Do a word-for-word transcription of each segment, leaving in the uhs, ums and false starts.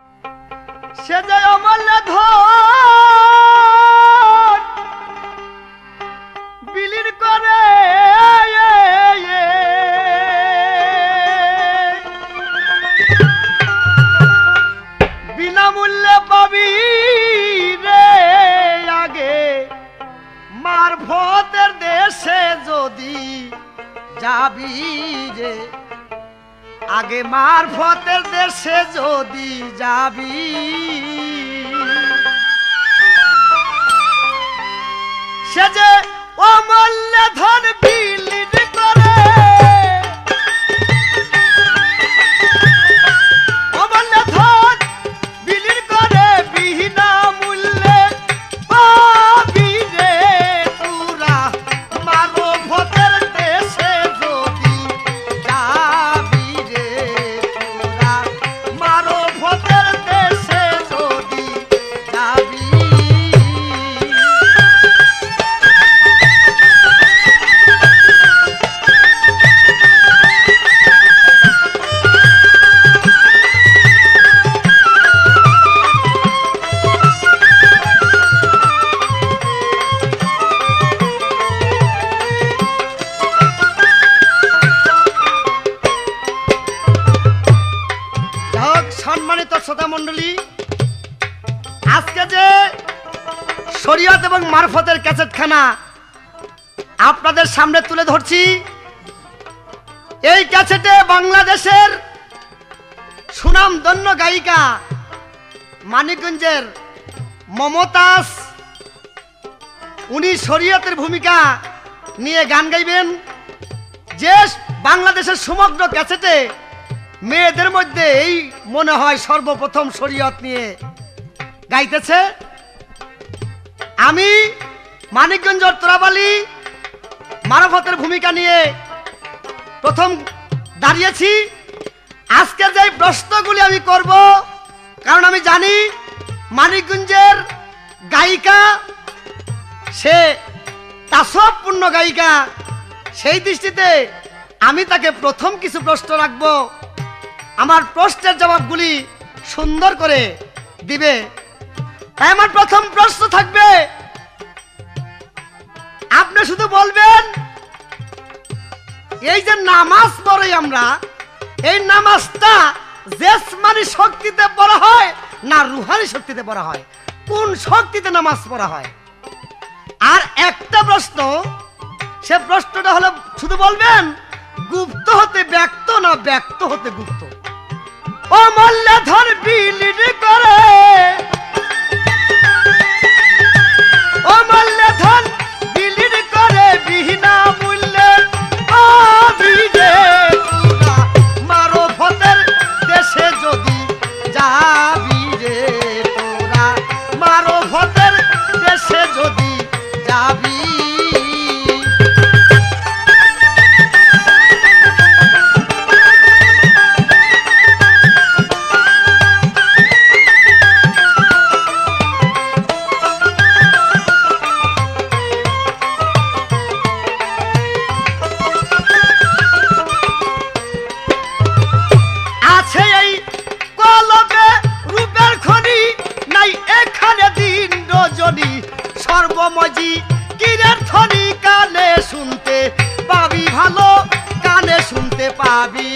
সে যে অমূল্য ধন বিলীন করে বিনামূল্যে পাবি রে আগে মারফতের দেশে যদি যাবি রে আগে মারফতের দেশে যদি যাবি সে যে অমূল্য ধন বিলীন করে অমূল্য ধন বিলীন করে বিনামূল্যে পাবি রে তোরা মারফতের দেশে যদি যাবি রে তোরা মারফতের দেশে যদি যাবি সম্মানিত শ্রোতা মণ্ডলী, আজকে যে শরীয়ত এবং মারফতের ক্যাসেটখানা আপনাদের সামনে তুলে ধরছি, এই ক্যাসেটে বাংলাদেশের সুনামধন্য গায়িকা মানিকগঞ্জের মমতাজ উনি শরীয়তের ভূমিকা নিয়ে গান গাইবেন। যে বাংলাদেশের সমগ্র ক্যাসেটে মেয়েদের মধ্যে এই মনে হয় সর্বপ্রথম শরীয়ত নিয়ে গাইতেছে। আমি মানিকগঞ্জ তোরাবালি মারফতের ভূমিকা নিয়ে প্রথম দাঁড়িয়েছি। আজকে যে প্রশ্নগুলি আমি করব, কারণ আমি জানি মানিকগঞ্জের গায়িকা সে তাসবপূর্ণ গায়িকা, সেই দৃষ্টিতে আমি তাকে প্রথম কিছু প্রশ্ন রাখবো। আমার প্রশ্নের জবাবগুলি সুন্দর করে দিবে। তাই আমার প্রথম প্রশ্ন থাকবে, আপনি শুধু বলবেন এই যে নামাজ পড়ি আমরা, এই নামাজটা জিসমানি শক্তিতে পড়া হয় না রুহানি শক্তিতে পড়া হয়? কোন শক্তিতে নামাজ পড়া হয়? আর একটা প্রশ্ন, সে প্রশ্নটা হলো শুধু বলবেন গুপ্ত হতে ব্যক্ত না ব্যক্ত হতে গুপ্ত। অমূল্য ধন বিলীন করে অমূল্য ধন বিলীন করে বিনামূল্যে পাবি রে তোরা মারফতের দেশে যদি যাবি রে তোরা মারফতের দেশে যদি যাবি। সর্বমজি কিরের ধ্বনি কানে শুনতে পাবি, ভালো কানে শুনতে পাবি।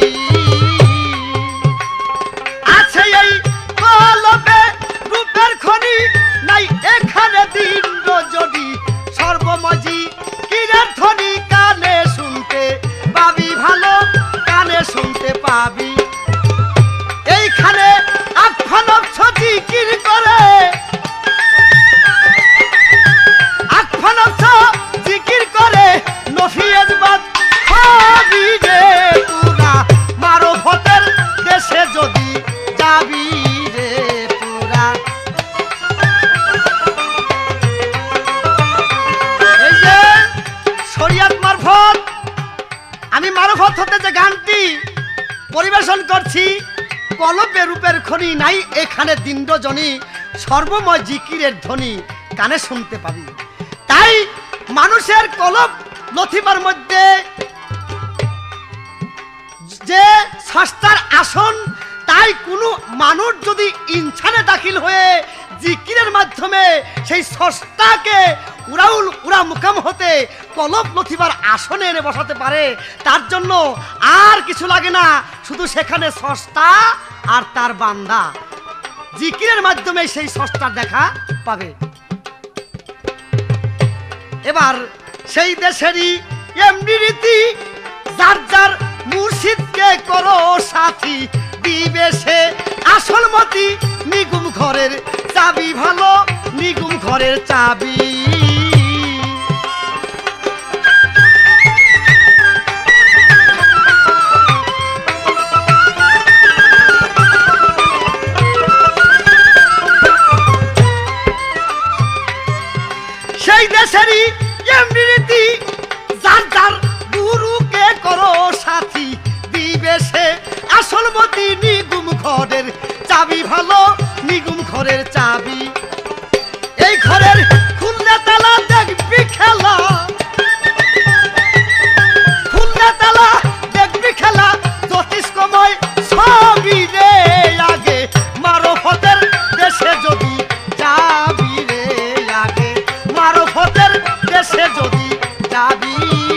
আছে এই কলবে রূপের খনি, নাই এখানে দিন রজনী। সর্বমজি কিরের ধ্বনি কানে শুনতে পাবি, ভালো কানে শুনতে পাবি। এইখানে আফানব জিকির করে জিকির করে নফিয়াজবাদ হবি রে তোরা মারফতের দেশে যদি যাবি রে তোরা। এই যে শরীয়ত মারফত, আমি মারফত হতে যে গানটি পরিবেশন করছি, কলবে রূপের খনি, নাই এখানে দিন রজনী। সর্বময় জিকিরের ধ্বনি কানে শুনতে পাবি। তাই মানুষের কলব লথিমার মধ্যে যে ষষ্ঠার আসন, তাই কোনো মানুষ যদি ইনসানে দাখিল হয়ে জিকিরের মাধ্যমে সেই স্রষ্টাকে উড়াউল উড়া মুকাম হতে কলব লথিবার আসনে এনে বসাতে পারে, তার জন্য আর কিছু লাগে না, শুধু সেখানে স্রষ্টা আর তার বান্দা জিকিরের মাধ্যমে সেই স্রষ্টার দেখা পাবে। এবার সেই দেশেরই এমনি রীতি, যার যার মুর্শিদকে করো সাথী, দিবে সে আসল মতি, নিগুম ঘরের চাবি ভালো, নিগুম ঘরের চাবি। সেই দেশেরই এমনি রীতি, যার যার গুরুকে করো সাথী, দিবে সে আসল মতি, নিগুম ঘরের চাবি ভালো, নিগুম ঘরের চাবি। এই ঘরের খুললে তালা দেখবি খেলা, খুললে তালা দেখবি খেলা, জ্যোতিষ্কময় ছবি রে আগে, মারফতের দেশে যদি যাবি রে আগে, মারফতের দেশে যদি যাবি।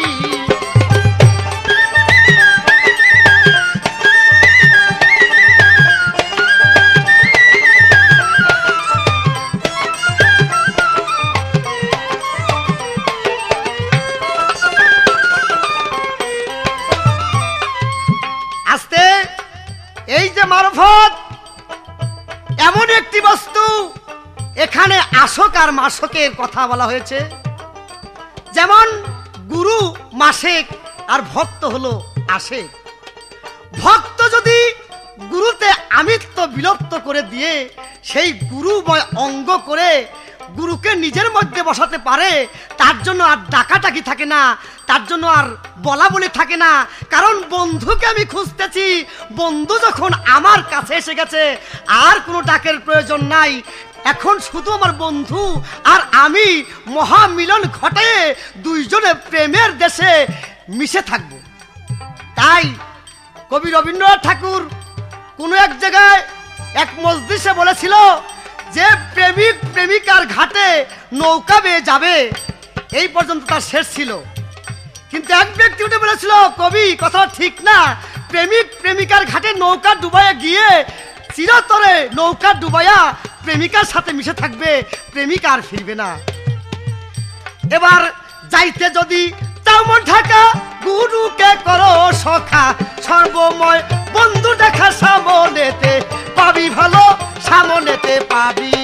আস্তে এই যে মারফত এমন একটি বস্তু, এখানে আশক আর মাসকের কথা বলা হয়েছে। যেমন গুরু মাসেক আর ভক্ত হলো আশেক। ভক্ত যদি গুরুতে আমিত্ব বিলুপ্ত করে দিয়ে সেই গুরুময় অঙ্গ করে গুরুকে নিজের মধ্যে বসাতে পারে, তার জন্য আর ডাকাটাকি থাকে না, তার জন্য আর বলা বলি থাকে না। কারণ বন্ধুকে আমি খুঁজতেছি, বন্ধু যখন আমার কাছে এসে গেছে, আর কোনো ডাকের প্রয়োজন নাই। এখন শুধু আমার বন্ধু আর আমি মহামিলন ঘটে দুইজনে প্রেমের দেশে মিশে থাকব। তাই কবি রবীন্দ্রনাথ ঠাকুর কোনো এক জায়গায় এক মজলিসে বলেছিল যে প্রেমিক প্রেমিকার ঘাটে নৌকা বেয়ে যাবে, এই পর্যন্ত তার শেষ ছিল। কিন্তু এক ব্যক্তি উঠে বলেছিল, কবি কথা ঠিক না, প্রেমিক প্রেমিকার ঘাটে নৌকা ডুবাইয়া গিয়ে চিরতরে নৌকা ডুবাইয়া প্রেমিকার সাথে মিশে থাকবে, প্রেমিকা আর ফিরবে না। এবার যাইতে যদি তেমন ঢাকা, গুরুকে করো সখা, সর্বময় বন্ধু দেখা সামনেতে পাবি ভালো, সামনেতে পাবি।